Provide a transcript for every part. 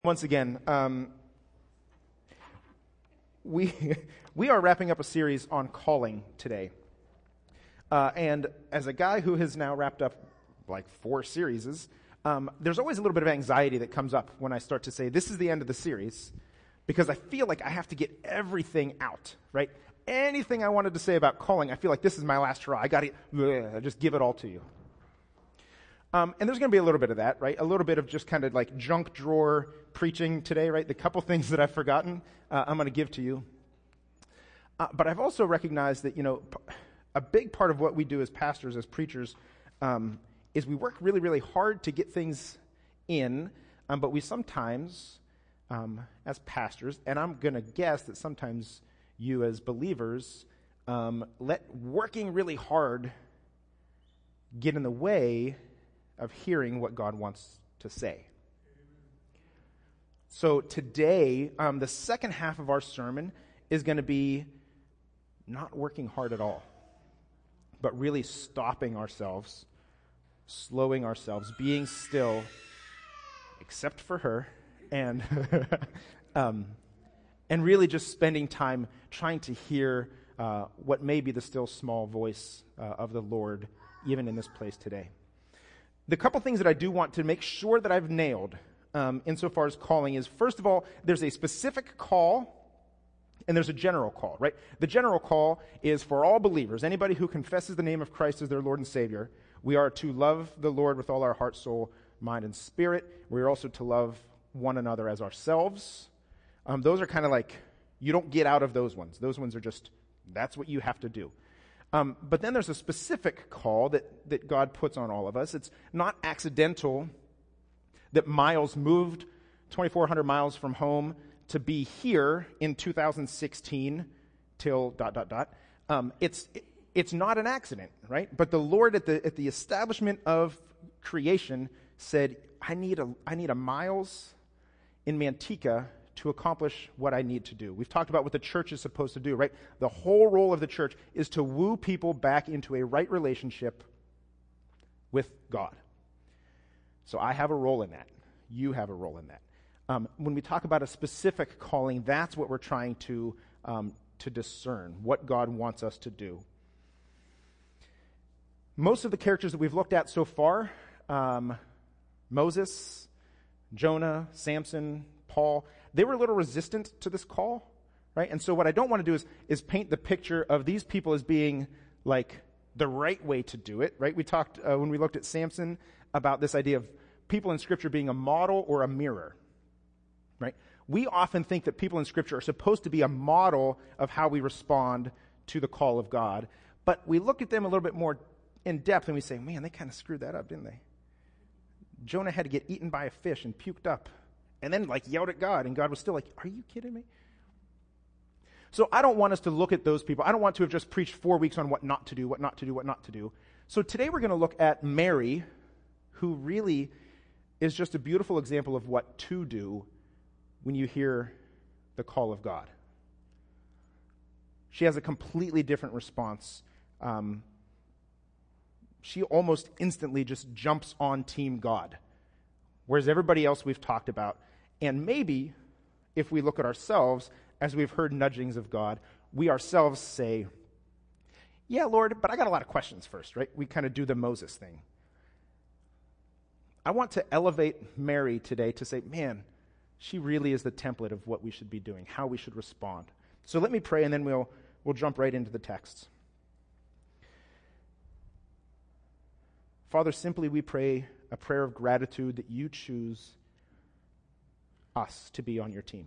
Once again, we we are wrapping up a series on calling today. And as a guy who has now wrapped up like 4 series, there's always a little bit of anxiety that comes up when I start to say, this is the end of the series, because I feel like I have to get everything out, right? Anything I wanted to say about calling, I feel like this is my last hurrah. I got to just give it all to you. And there's going to be a little bit of that, right? A little bit of just kind of like junk drawer preaching today, right? The couple things that I've forgotten, I'm going to give to you. But I've also recognized that, a big part of what we do as pastors, as preachers, is we work really, really hard to get things in, but we sometimes, as pastors, and I'm going to guess that sometimes you as believers, let working really hard get in the way of hearing what God wants to say. So today, the second half of our sermon is going to be not working hard at all, but really stopping ourselves, slowing ourselves, being still, except for her, and and really just spending time trying to hear what may be the still small voice of the Lord, even in this place today. The couple things that I do want to make sure that I've nailed insofar as calling is, first of all, there's a specific call and there's a general call, right? The general call is for all believers, anybody who confesses the name of Christ as their Lord and Savior. We are to love the Lord with all our heart, soul, mind, and spirit. We are also to love one another as ourselves. Those are kind of like, you don't get out of those ones. Those ones are just, that's what you have to do. But then there's a specific call that God puts on all of us. It's not accidental that Miles moved 2,400 miles from home to be here in 2016 till ... It's not an accident, right? But the Lord at the establishment of creation said, I need a Miles in Manteca to accomplish what I need to do. We've talked about what the church is supposed to do, right? The whole role of the church is to woo people back into a right relationship with God. So I have a role in that. You have a role in that. When we talk about a specific calling, that's what we're trying to discern, what God wants us to do. Most of the characters that we've looked at so far, Moses, Jonah, Samson, Paul, they were a little resistant to this call, right? And so what I don't want to do is paint the picture of these people as being like the right way to do it, right? We talked, when we looked at Samson, about this idea of people in Scripture being a model or a mirror, right? We often think that people in Scripture are supposed to be a model of how we respond to the call of God, but we look at them a little bit more in depth and we say, man, they kind of screwed that up, didn't they? Jonah had to get eaten by a fish and puked up, and then yelled at God, and God was still like, are you kidding me? So I don't want us to look at those people. I don't want to have just preached 4 weeks on what not to do, what not to do, what not to do. So today we're going to look at Mary, who really is just a beautiful example of what to do when you hear the call of God. She has a completely different response. She almost instantly just jumps on Team God, whereas everybody else we've talked about. And maybe, if we look at ourselves, as we've heard nudgings of God, we ourselves say, yeah, Lord, but I got a lot of questions first, right? We kind of do the Moses thing. I want to elevate Mary today to say, man, she really is the template of what we should be doing, how we should respond. So let me pray, and then we'll jump right into the texts. Father, simply we pray a prayer of gratitude that you choose us to be on your team.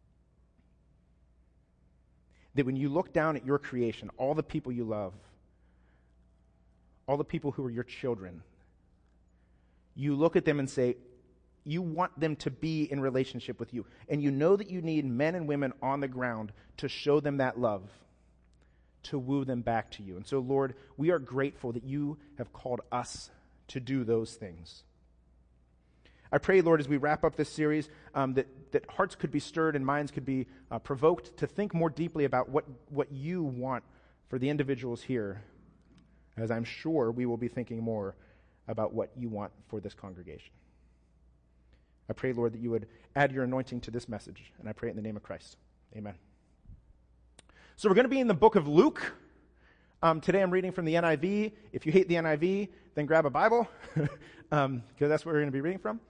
That when you look down at your creation, all the people you love, all the people who are your children, you look at them and say, you want them to be in relationship with you. And you know that you need men and women on the ground to show them that love, to woo them back to you. And so, Lord, we are grateful that you have called us to do those things. I pray, Lord, as we wrap up this series, that hearts could be stirred and minds could be provoked to think more deeply about what you want for the individuals here, as I'm sure we will be thinking more about what you want for this congregation. I pray, Lord, that you would add your anointing to this message, and I pray it in the name of Christ. Amen. So we're going to be in the book of Luke. Today I'm reading from the NIV. If you hate the NIV, then grab a Bible, because that's what we're going to be reading from.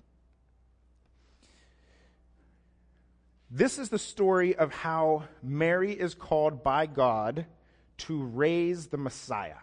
This is the story of how Mary is called by God to raise the Messiah.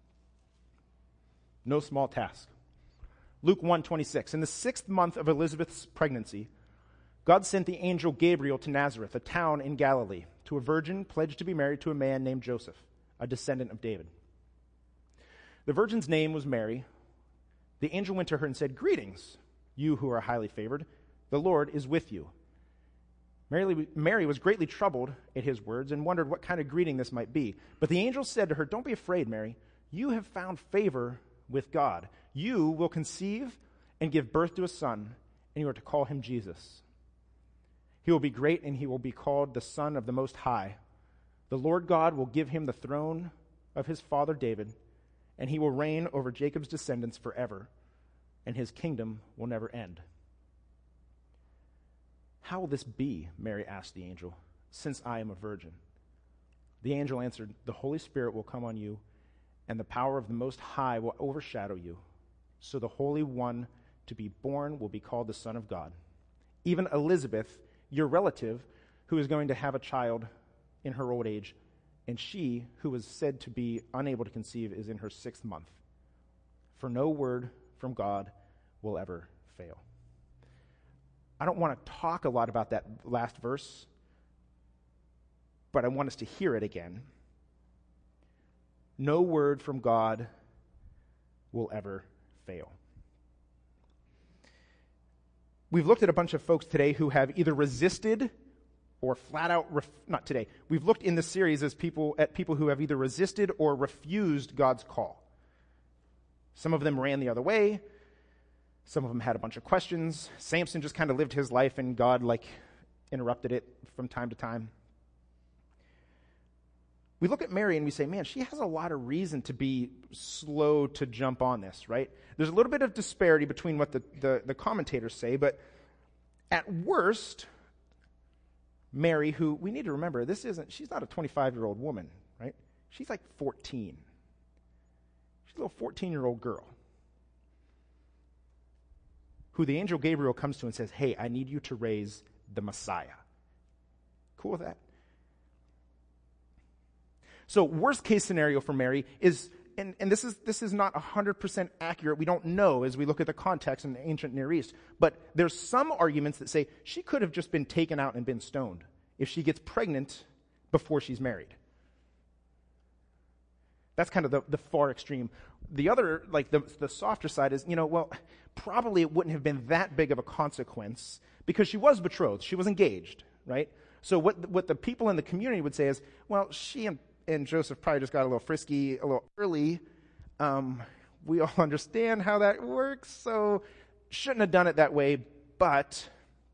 No small task. Luke 1:26. In the 6th month of Elizabeth's pregnancy, God sent the angel Gabriel to Nazareth, a town in Galilee, to a virgin pledged to be married to a man named Joseph, a descendant of David. The virgin's name was Mary. The angel went to her and said, "Greetings, you who are highly favored. The Lord is with you." Mary was greatly troubled at his words and wondered what kind of greeting this might be. But the angel said to her, "Don't be afraid, Mary. You have found favor with God. You will conceive and give birth to a son, and you are to call him Jesus. He will be great, and he will be called the Son of the Most High. The Lord God will give him the throne of his father David, and he will reign over Jacob's descendants forever, and his kingdom will never end." "How will this be?" Mary asked the angel, "since I am a virgin?" The angel answered, "The Holy Spirit will come on you, and the power of the Most High will overshadow you. So the Holy One to be born will be called the Son of God. Even Elizabeth, your relative, who is going to have a child in her old age, and she, who was said to be unable to conceive, is in her 6th month. For no word from God will ever fail." I don't want to talk a lot about that last verse, but I want us to hear it again. No word from God will ever fail. We've looked at a bunch of folks today who have either resisted or flat out, not today. We've looked in this series at people who have either resisted or refused God's call. Some of them ran the other way. Some of them had a bunch of questions. Samson just kind of lived his life and God interrupted it from time to time. We look at Mary and we say, man, she has a lot of reason to be slow to jump on this, right? There's a little bit of disparity between what the commentators say, but at worst, Mary, who we need to remember, she's not a 25-year-old woman, right? She's like 14. She's a little 14-year-old girl who the angel Gabriel comes to and says, "Hey, I need you to raise the Messiah." Cool with that? So worst case scenario for Mary is, and this is not 100% accurate. We don't know as we look at the context in the ancient Near East. But there's some arguments that say she could have just been taken out and been stoned if she gets pregnant before she's married. That's kind of the far extreme. The other, the softer side is, probably it wouldn't have been that big of a consequence because she was betrothed. She was engaged, right? So what the people in the community would say is, well, she and Joseph probably just got a little frisky a little early. We all understand how that works, so shouldn't have done it that way. But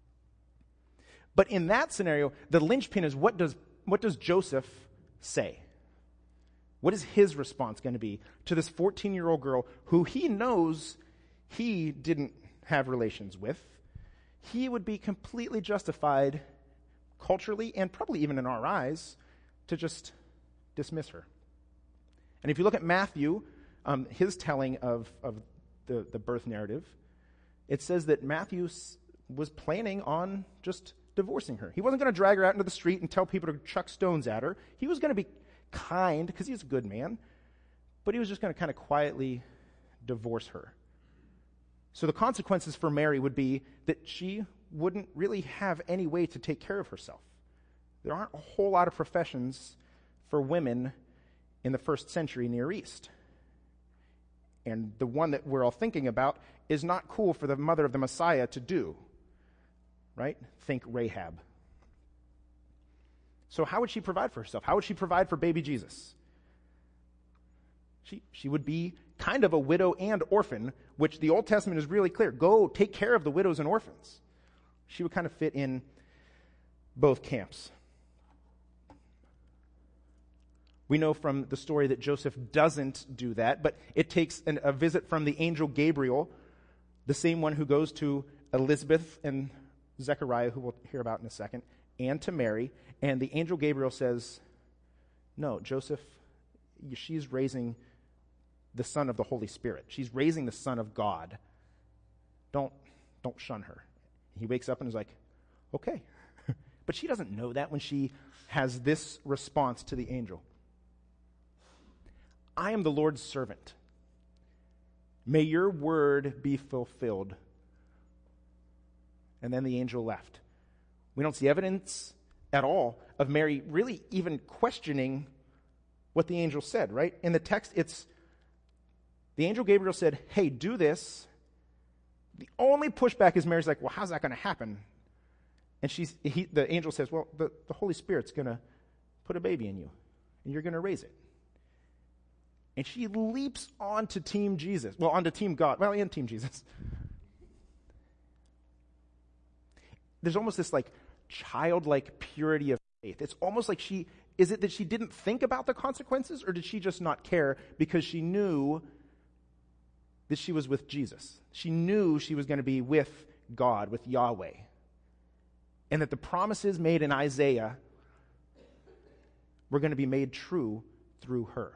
in that scenario, the linchpin is what does Joseph say? What is his response going to be to this 14-year-old girl who he knows he didn't have relations with? He would be completely justified culturally and probably even in our eyes to just dismiss her. And if you look at Matthew, his telling of the birth narrative, it says that Matthew was planning on just divorcing her. He wasn't going to drag her out into the street and tell people to chuck stones at her. He was going to be kind because he's a good man, but he was just going to kind of quietly divorce her. So the consequences for Mary would be that she wouldn't really have any way to take care of herself. There aren't a whole lot of professions for women in the 1st century Near East. And the one that we're all thinking about is not cool for the mother of the Messiah to do, right? Think Rahab. So how would she provide for herself? How would she provide for baby Jesus? She would be kind of a widow and orphan, which the Old Testament is really clear. Go take care of the widows and orphans. She would kind of fit in both camps. We know from the story that Joseph doesn't do that, but it takes a visit from the angel Gabriel, the same one who goes to Elizabeth and Zechariah, who we'll hear about in a second, and to Mary. And the angel Gabriel says, no, Joseph, she's raising the son of the Holy Spirit. She's raising the son of God. Don't shun her. He wakes up and is like, okay. But she doesn't know that when she has this response to the angel. I am the Lord's servant. May your word be fulfilled. And then the angel left. We don't see evidence at all of Mary really even questioning what the angel said, right? In the text, it's the angel Gabriel said, hey, do this. The only pushback is Mary's like, well, how's that going to happen? And the angel says, well, the Holy Spirit's going to put a baby in you, and you're going to raise it. And she leaps onto Team Jesus. Well, onto Team God. Well, and Team Jesus. There's almost this like childlike purity of faith. It's almost like is it that she didn't think about the consequences, or did she just not care because she knew that she was with Jesus? She knew she was going to be with God, with Yahweh. And that the promises made in Isaiah were going to be made true through her.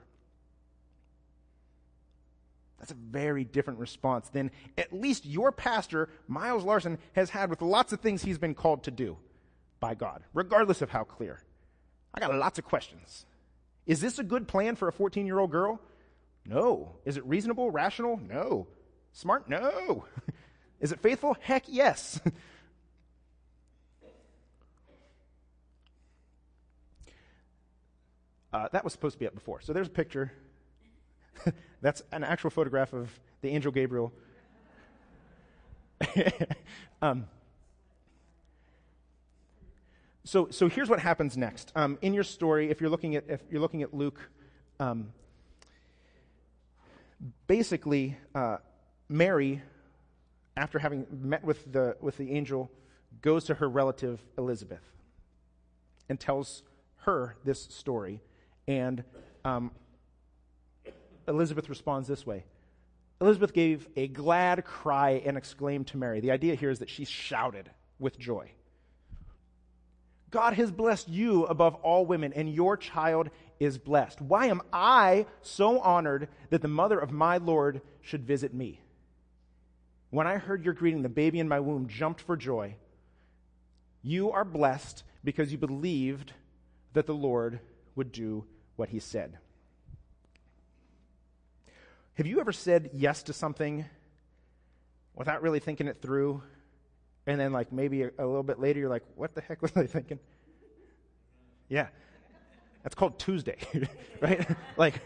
That's a very different response than at least your pastor, Miles Larson, has had with lots of things he's been called to do by God, regardless of how clear. I got lots of questions. Is this a good plan for a 14-year-old girl? No. Is it reasonable, rational? No. Smart? No. Is it faithful? Heck yes. That was supposed to be up before. So there's a picture. That's an actual photograph of the angel Gabriel. So here's what happens next. In your story, if you're looking at Luke, basically Mary, after having met with the angel, goes to her relative Elizabeth and tells her this story. And Elizabeth responds this way. Elizabeth gave a glad cry and exclaimed to Mary. The idea here is that she shouted with joy. God has blessed you above all women, and your child is blessed. Why am I so honored that the mother of my Lord should visit me? When I heard your greeting, the baby in my womb jumped for joy. You are blessed because you believed that the Lord would do what he said. Have you ever said yes to something without really thinking it through? And then like maybe a little bit later, you're like, what the heck was I thinking? Yeah. That's called Tuesday, right? Like,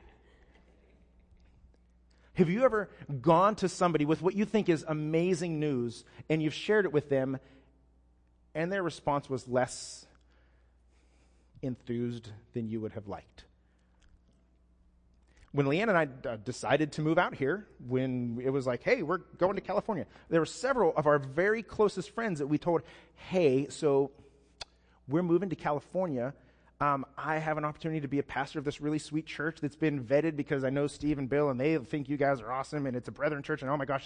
have you ever gone to somebody with what you think is amazing news and you've shared it with them and their response was less enthused than you would have liked? When Leanne and I decided to move out here, when it was like, hey, we're going to California, there were several of our very closest friends that we told, hey, so we're moving to California. I have an opportunity to be a pastor of this really sweet church that's been vetted because I know Steve and Bill, and they think you guys are awesome, and it's a brethren church, and oh my gosh.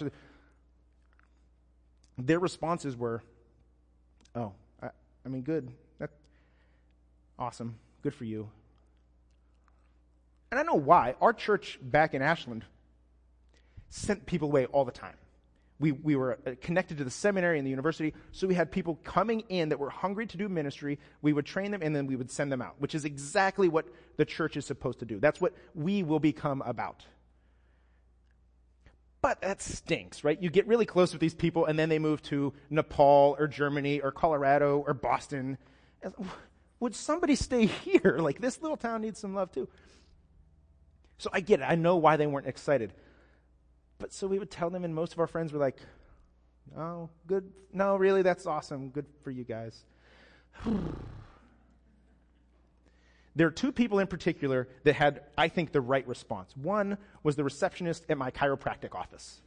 Their responses were, oh, I mean, good. That's awesome. Good for you. And I know why. Our church back in Ashland sent people away all the time. We were connected to the seminary and the university, so we had people coming in that were hungry to do ministry. We would train them, and then we would send them out, which is exactly what the church is supposed to do. That's what we will become about. But that stinks, right? You get really close with these people, and then they move to Nepal or Germany or Colorado or Boston. Would somebody stay here? Like, this little town needs some love too. So I get it. I know why they weren't excited. But so we would tell them, and most of our friends were like, oh, good. No, really, that's awesome. Good for you guys. There are two people in particular that had, I think, the right response. One was the receptionist at my chiropractic office.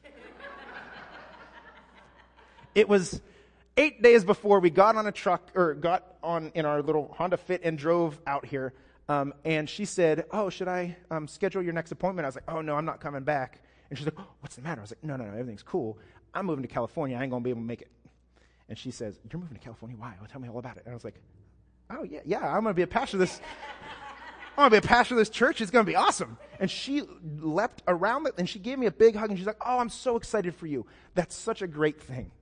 It was 8 days before we got on a truck, or got on in our little Honda Fit and drove out here. And she said, oh, should I schedule your next appointment? I was like, oh, no, I'm not coming back. And she's like, oh, what's the matter? I was like, no, everything's cool. I'm moving to California. I ain't going to be able to make it. And she says, you're moving to California? Why? Well, tell me all about it. And I was like, oh, yeah, I'm going to be a pastor of this. I'm going to be a pastor of this church. It's going to be awesome. And she leapt around it, and she gave me a big hug, and she's like, oh, I'm so excited for you. That's such a great thing.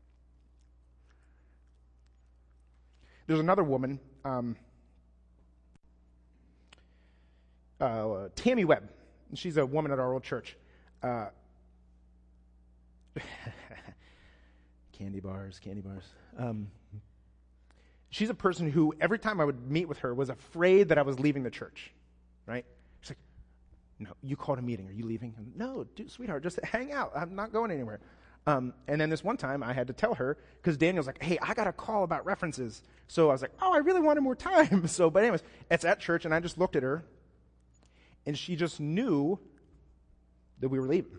There's another woman, Tammy Webb. She's a woman at our old church. Candy bars. She's a person who, every time I would meet with her, was afraid that I was leaving the church, right? She's like, no, you called a meeting. Are you leaving? No, dude, sweetheart, just hang out. I'm not going anywhere. And then this one time, I had to tell her, because Daniel's like, hey, I got a call about references. So I was like, oh, I really wanted more time. But anyways, it's at church, and I just looked at her, and she just knew that we were leaving.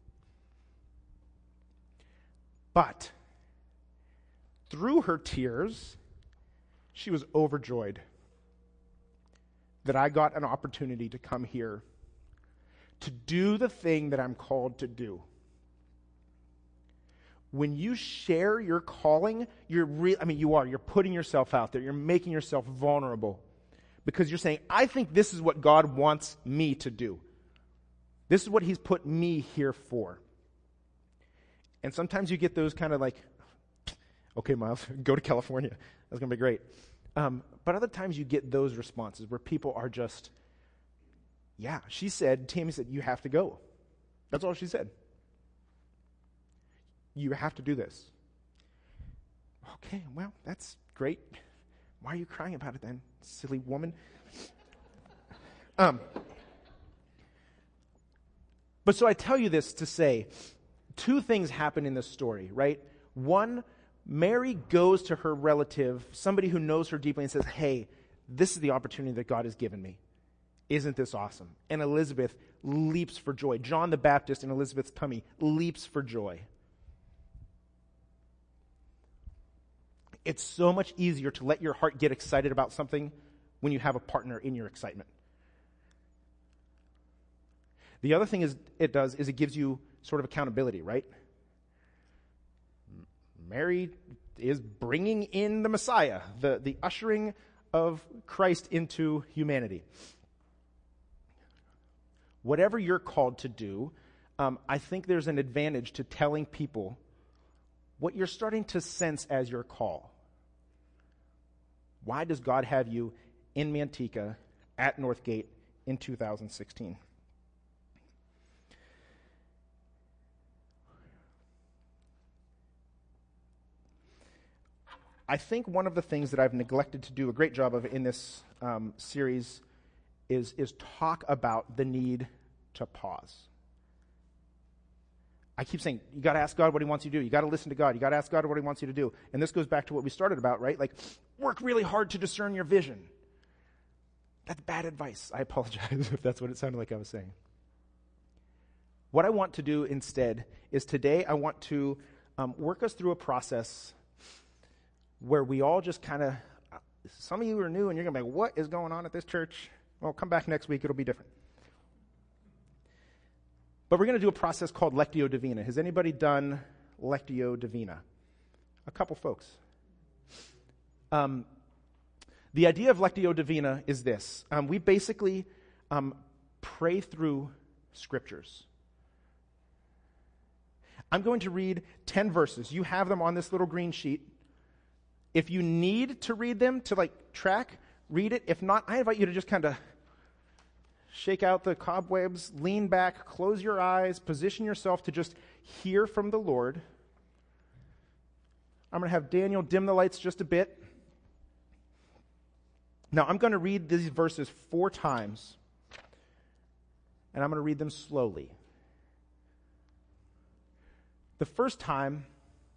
But through her tears, she was overjoyed that I got an opportunity to come here to do the thing that I'm called to do. When you share your calling, you're putting yourself out there. You're making yourself vulnerable because you're saying, I think this is what God wants me to do. This is what he's put me here for. And sometimes you get those kind of like, okay, Miles, go to California. That's going to be great. But other times you get those responses where people are just, yeah, Tammy said, you have to go. That's all she said. You have to do this. Okay, well, that's great. Why are you crying about it then, silly woman? But so I tell you this to say, two things happen in this story, right? One, Mary goes to her relative, somebody who knows her deeply, and says, hey, this is the opportunity that God has given me. Isn't this awesome? And Elizabeth leaps for joy. John the Baptist in Elizabeth's tummy leaps for joy. It's so much easier to let your heart get excited about something when you have a partner in your excitement. The other thing it gives you sort of accountability, right? Mary is bringing in the Messiah, the ushering of Christ into humanity. Whatever you're called to do, I think there's an advantage to telling people what you're starting to sense as your call. Why does God have you in Manteca at Northgate in 2016? I think one of the things that I've neglected to do a great job of in this series is talk about the need to pause. I keep saying, you got to ask God what he wants you to do. You got to listen to God. You got to ask God what he wants you to do. And this goes back to what we started about, right? Like, work really hard to discern your vision. That's bad advice. I apologize if that's what it sounded like I was saying. What I want to do instead is today I want to work us through a process where we all just kind of, some of you are new and you're going to be like, what is going on at this church? Well, come back next week. It'll be different. But we're going to do a process called Lectio Divina. Has anybody done Lectio Divina? A couple folks. The idea of Lectio Divina is this. We basically pray through scriptures. I'm going to read 10 verses. You have them on this little green sheet. If you need to read them to track, read it. If not, I invite you to just kind of shake out the cobwebs, lean back, close your eyes, position yourself to just hear from the Lord. I'm going to have Daniel dim the lights just a bit. Now, I'm going to read these verses 4 times, and I'm going to read them slowly. The first time,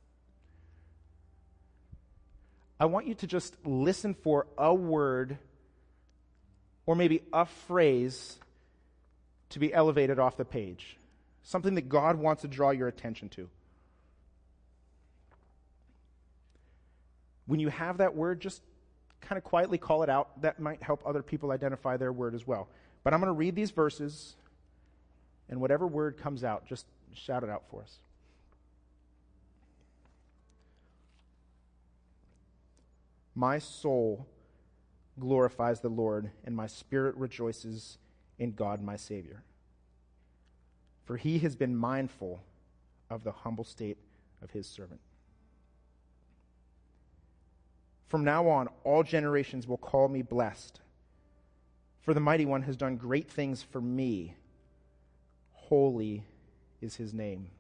I want you to just listen for a word or maybe a phrase to be elevated off the page. Something that God wants to draw your attention to. When you have that word, just kind of quietly call it out. That might help other people identify their word as well. But I'm going to read these verses, and whatever word comes out, just shout it out for us. My soul glorifies the Lord, and my spirit rejoices in God my Savior. For he has been mindful of the humble state of his servant. From now on, all generations will call me blessed. For the Mighty One has done great things for me. Holy is his name.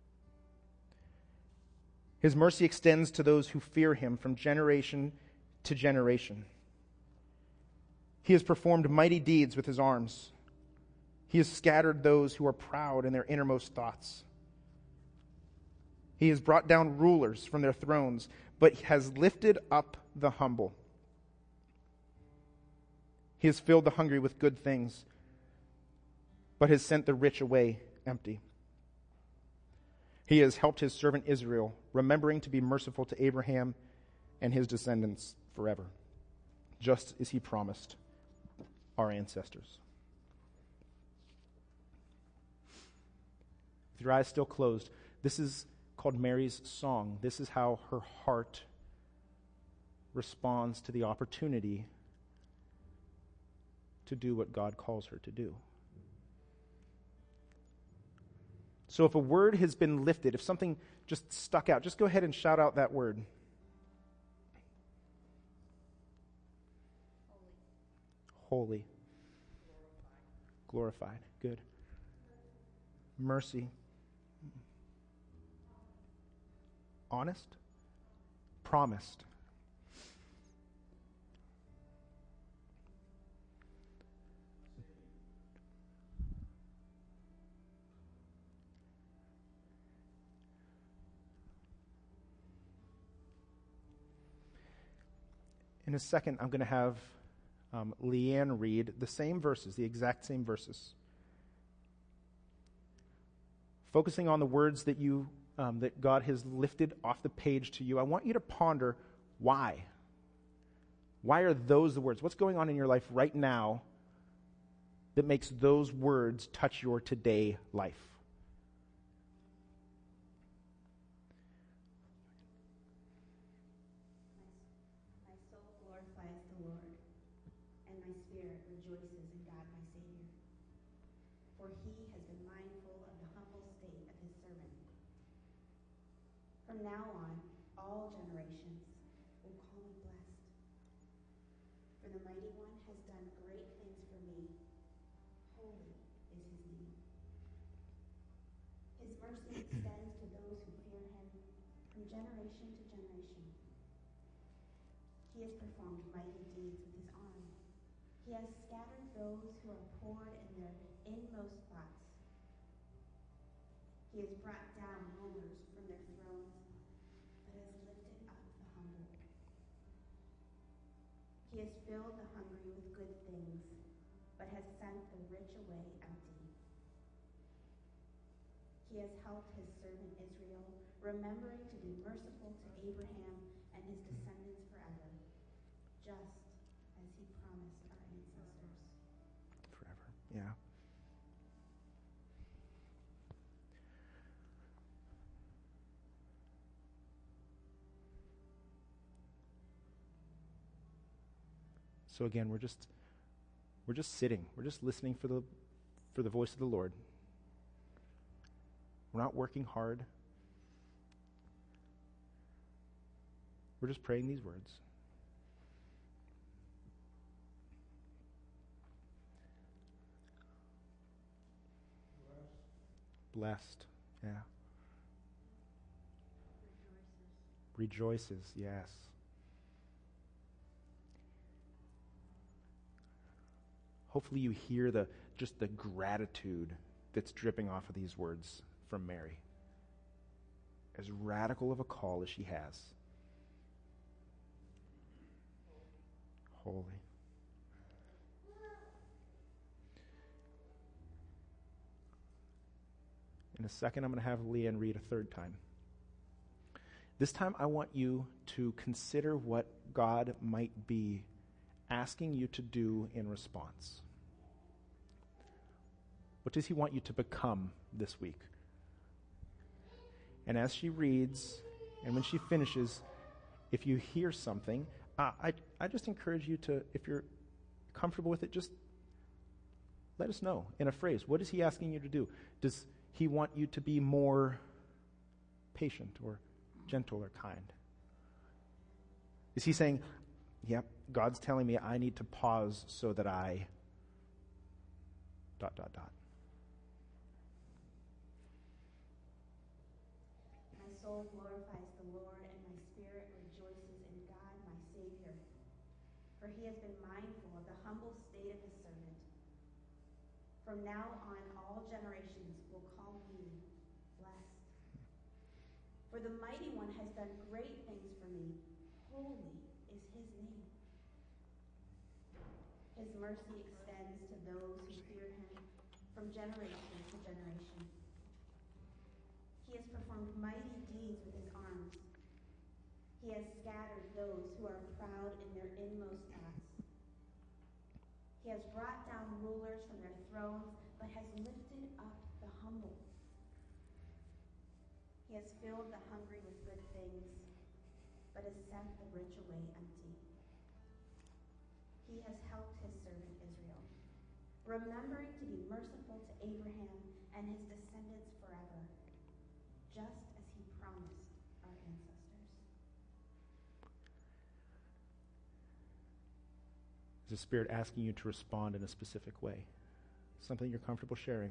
His mercy extends to those who fear him from generation to generation. He has performed mighty deeds with his arms. He has scattered those who are proud in their innermost thoughts. He has brought down rulers from their thrones, but has lifted up the humble. He has filled the hungry with good things, but has sent the rich away empty. He has helped his servant Israel, remembering to be merciful to Abraham and his descendants forever, just as he promised our ancestors. With your eyes still closed, this is called Mary's song. This is how her heart responds to the opportunity to do what God calls her to do. So if a word has been lifted, if something just stuck out, just go ahead and shout out that word. Holy. Glorified. Good. Mercy. Honest. Promised. In a second, I'm going to have Leanne read the same verses, the exact same verses. Focusing on the words that that God has lifted off the page to you, I want you to ponder why. Why are those the words? What's going on in your life right now that makes those words touch your today life? From now on, all generations will call me blessed. For the Mighty One has done great things for me. Holy is his name. His mercy extends to those who fear him from generation to generation. He has performed mighty deeds with his arm. He has scattered those who are poor in their inmost thoughts. He has brought down rulers from their thrones, but has lifted up the humble. He has filled the hungry with good things, but has sent the rich away empty. He has helped his servant Israel, remembering to be merciful to Abraham and his descendants forever, just as he promised our ancestors. Forever, yeah. So again, we're just sitting. We're just listening for the voice of the Lord. We're not working hard. We're just praying these words. Blessed. Yeah. Rejoices, yes. Hopefully you hear the gratitude that's dripping off of these words from Mary. As radical of a call as she has. Holy. In a second, I'm going to have Leanne read a third time. This time, I want you to consider what God might be asking you to do in response. What does he want you to become this week? And as she reads, and when she finishes, if you hear something, I just encourage you to, if you're comfortable with it, just let us know in a phrase. What is he asking you to do? Does he want you to be more patient or gentle or kind? Is he saying, yep, God's telling me I need to pause so that I ... My soul glorifies the Lord, and my spirit rejoices in God, my Savior. For he has been mindful of the humble state of his servant. From now on, all generations will call me blessed. For the Mighty One has done great things for me. Holy is his name. His mercy extends to those who fear him from generation to generation. He has performed mighty deeds with his arms. He has scattered those who are proud in their inmost thoughts. He has brought down rulers from their thrones, but has lifted up the humble. He has filled the hungry with good things, but has sent the rich away empty. He has helped his servant Israel, remembering to be merciful to Abraham and his descendants forever, just as he promised our ancestors. Is the Spirit asking you to respond in a specific way? Something you're comfortable sharing?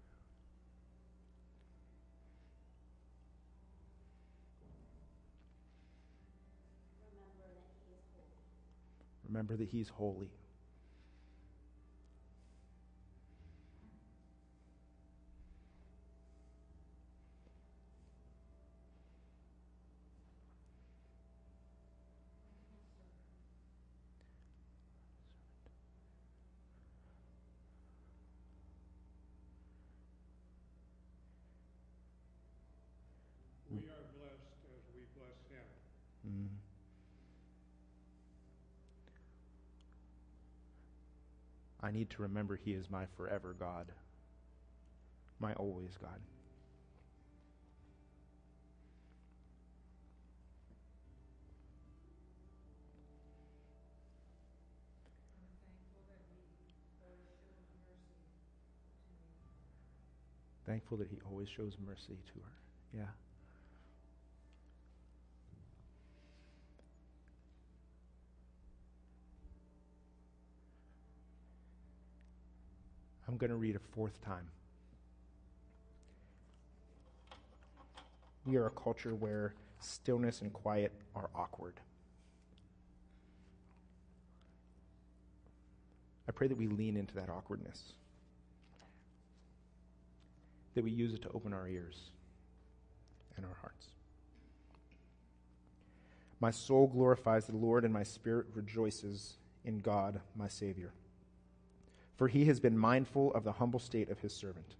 Remember that he's holy. We are blessed as we bless him. Mm. I need to remember he is my forever God, my always God. Thankful that he always shows mercy to her. Yeah. I'm going to read a fourth time. We are a culture where stillness and quiet are awkward. I pray that we lean into that awkwardness, that we use it to open our ears and our hearts. My soul glorifies the Lord, and my spirit rejoices in God, my Savior. For he has been mindful of the humble state of his servant.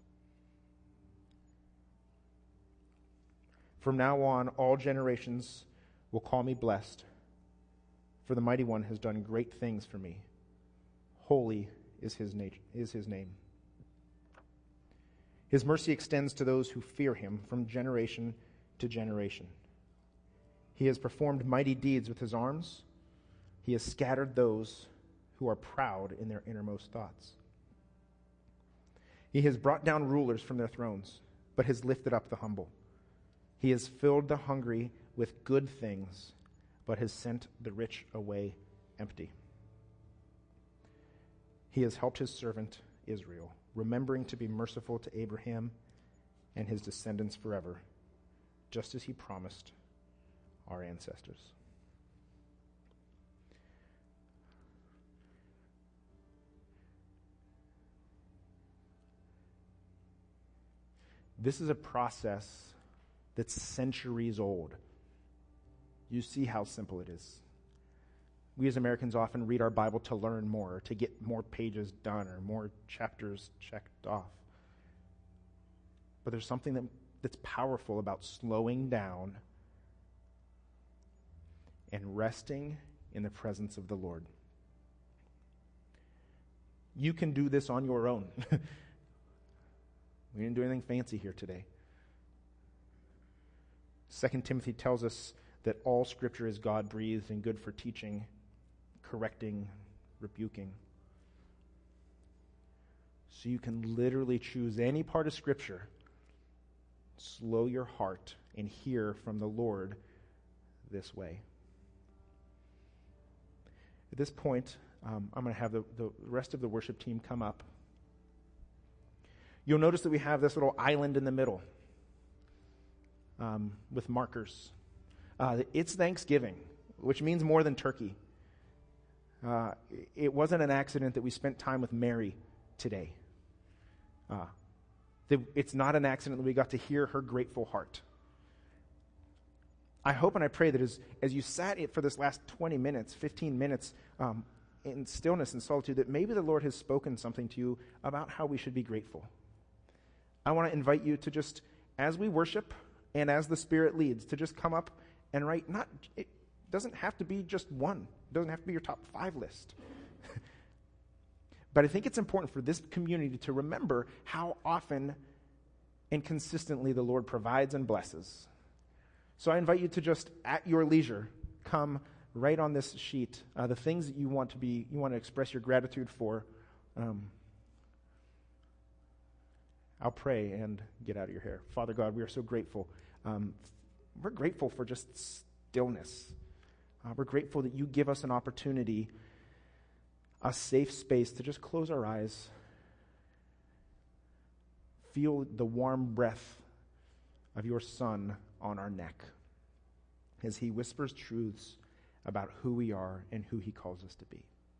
From now on, all generations will call me blessed, for the Mighty One has done great things for me. Holy is his name. His mercy extends to those who fear him from generation to generation. He has performed mighty deeds with his arms. He has scattered those who are proud in their innermost thoughts. He has brought down rulers from their thrones, but has lifted up the humble. He has filled the hungry with good things, but has sent the rich away empty. He has helped his servant Israel, remembering to be merciful to Abraham and his descendants forever, just as he promised our ancestors. This is a process that's centuries old. You see how simple it is. We as Americans often read our Bible to learn more, to get more pages done or more chapters checked off. But there's something that's powerful about slowing down and resting in the presence of the Lord. You can do this on your own. We didn't do anything fancy here today. 2 Timothy tells us that all Scripture is God-breathed and good for teaching, correcting, rebuking. So you can literally choose any part of Scripture, slow your heart, and hear from the Lord this way. At this point, I'm going to have the rest of the worship team come up. You'll notice that we have this little island in the middle with markers. It's Thanksgiving, which means more than turkey. It wasn't an accident that we spent time with Mary today. It's not an accident that we got to hear her grateful heart. I hope and I pray that as you sat for this last 20 minutes, 15 minutes in stillness and solitude, that maybe the Lord has spoken something to you about how we should be grateful. I want to invite you to just, as we worship and as the Spirit leads, to just come up and write, it doesn't have to be just one. It doesn't have to be your top 5 list. But I think it's important for this community to remember how often and consistently the Lord provides and blesses. So I invite you to just, at your leisure, come right on this sheet, the things that you want to express your gratitude for. I'll pray and get out of your hair. Father God, we are so grateful. We're grateful for just stillness. We're grateful that you give us an opportunity, a safe space to just close our eyes, feel the warm breath of your Son on our neck as he whispers truths about who we are and who he calls us to be.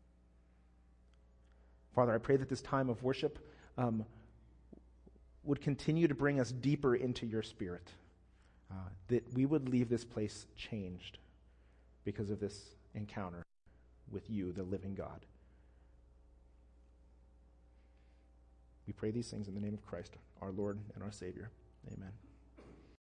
Father, I pray that this time of worship would continue to bring us deeper into your Spirit, that we would leave this place changed because of this encounter with you, the living God. We pray these things in the name of Christ, our Lord and our Savior. Amen.